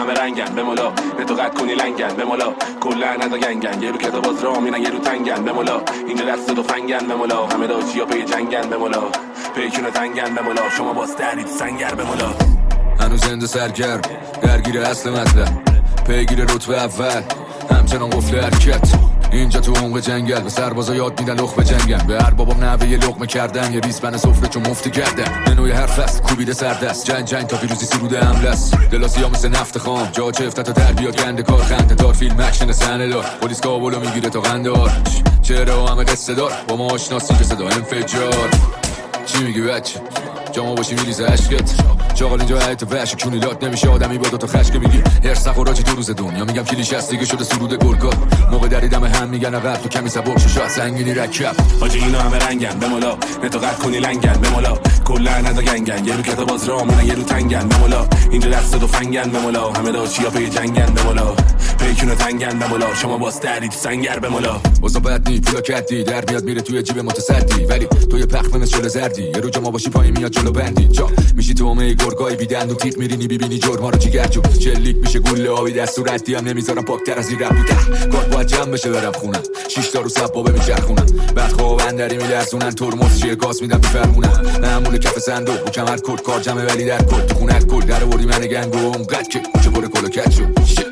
همه رنگن بمولا نتو قد کنی لنگن بمولا کلا ندا گنگن یه رو کتاب باز را میرن یه رو تنگن بمولا اینجا دست دو فنگن بمولا همه داچیا پی جنگن بمولا پیکونه تنگن بمولا شما باز درید سنگر بمولا هنوز زنده سرگرم درگیر اصل مطلب پیگیر رتبه اول همچنان قفل حرکت اینجا تو عمق جنگل به سربازا یاد میدن لخ به جنگن به هر بابام نوه یه لقمه کردن یه ریسپن سفره چون مفتی کردن منوی حرف است کوبیده سردست جنگ تا پیروزی سروده حمله است دلاسی ها مثل نفت خام جا چفته تا در بیاد گنده کار خنده دار فیلم اکشن صحنه دار پلیس کابلو میگیره تا قندار چهره همه قصه دار با ما آشناسی که صدا انفجار چی میگی بچه جامو باشی میریزه عشقت چاقال اینجا حیط وحش کونی لات نمیشه آدمی با دوتا خشک میگی هرس نخوراجی دو روز دنیا میگم کلیش هست دیگه شده سرود گرگا موقع دریدم هم میگن عقب تو کمی سبک شو شاید سنگینی رکب حاجی اینا همه رنگن بمولا نتو قد کنی لنگن بمولا کلا ندا گنگن یه رو کتاب باز را میرن یه رو تنگن بمولا اینجا دست دو فنگن بمولا همه داچیا پی جنگن بمولا پیکونه تنگن بمولا شما باز درید سنگر بمولا واسه بد نی پولا کدی در میاد میره توی جیب متصدی ولی تو یه پخ من شل زردی یه رو جما باشی پای میاد جلو بندی جا میشی تو اومه گرگای بیدند و تیغ میرینی ببینی جرما رو جیگرجو چلیک میشه گوله آبی دست ردی هم نمیذارم پاکتر از این رب بوده کار باید جمع بشه برم خونم 6 تا رو سبابه میچرخونم بعد خواب اندری میلرزونن ترمز چیه گاز میدم میفرمونم معمول کف صندوق و کمر کد کار جمع ولی در کد تو خونه کل در آوردی من گنگو اونقدر که کوچه پر کلو کج شد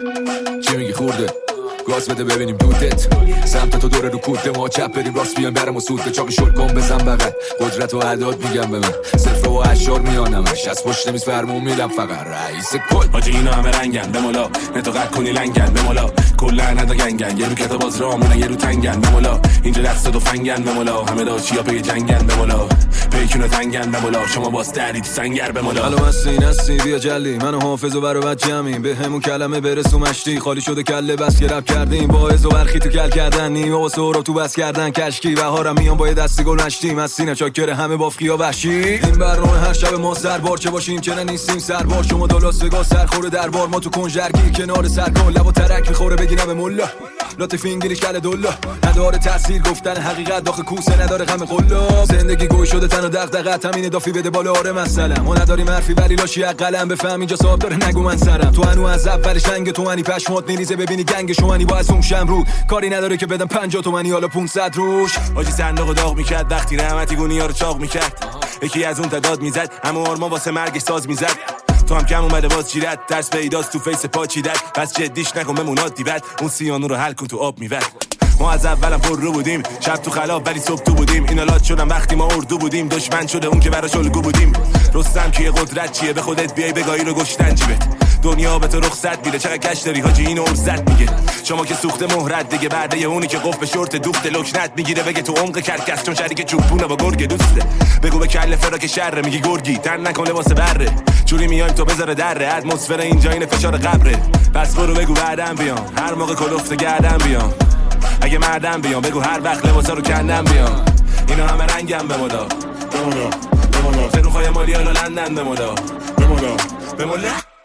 چی میگی خورده گاز بده ببینیم دودت سمت تو دوره رو کوده ما چپ بریم راست بیان برم و سوده چاقی شل کن بزن بغل قدرت و عداد میگم به من صفر و اشار میانمش از پشت میز فرمون میدم فقط رئیس کل حاجی اینا همه رنگن بمولا نتو قد کنی لنگن بمولا کلا ندا گنگن یه رو کتاب باز را میرن یه رو تنگن بمولا اینجا دست دو فنگن بمولا همه داچیا پی جنگن بمولا پیکونه تنگن بمولا شما باز درید سنگر بمولا الو مستی بیا جلی منو حافظ و برو بچه‌میم به همون کلمه برسو مشتی خالی شده کله بس که رپ کردیم باعث و برخی تو کل کردن نیم و سورا تو بس کردن کشکی بهارم میام با دستی گل نشتی مستی چاکر همه بافقیا وحشی این برنامه هر شب ما سربار چه باشیم که نیستیم سربار شما دلاسگا سرخوره دربار ما تو کنجرگی کنار سرکل لب و ترک میخوره بگیرم به مولا لطف انگلیش کله دولا نداره تاثیر گفتن حقیقت داخل کوسه نداره غم قلا زندگی گوی شده تن و دغدغه همین دافی بده بالا آره مثلا ما نداریم حرفی ولی لاشی قلم بفهم اینجا صاحب داره نگو من سرم تو انو از اول شنگ تو منی پشمات میریزه ببینی گنگ شوانی با از اون شمرود کاری نداره که بدم 50 تومانی حالا 500 روش حاجی صندوق داغ میکرد وقتی رحمتی گونیا رو چاق میکرد یکی از اون تعداد میزد اما آرما واسه مرگش ساز میزد تو هم کم اومده باز چیرت ترس پیداست تو فیس پا چیدت پس جدیش نکن بمونات دیوت اون سیانو رو حل کن تو آب میوت ما از اولم پر رو بودیم شب تو خلاب ولی صبح تو بودیم اینا لات شدن وقتی ما اردو بودیم دشمن شده اون که براش الگو بودیم رستم کیه قدرت چیه به خودت بیای بگاهی رو گشتن جیبت دنیا به تو رخصت میده چقدر کش داری حاجی اینو ارزت میگه شما که سوخته مهرت دیگه بعد یه اونی که قف به شورت دوخت لکنت میگیره بگه تو عمق کرکس چون شریک چوبونه با گرگ دوسته بگو به کله فراک شره میگی گرگی تن نکنه واسه بره چوری میایم تو بذاره دره اتمسفر اینجا این فشار قبره پس برو بگو بعدم بیام هر موقع کلفت گردم بیام اگه مردم بیام بگو هر وقت لباسا رو کندم بیام اینا همه رنگم بمولا بمولا سروخای مالی حالا لندن بمولا بمولا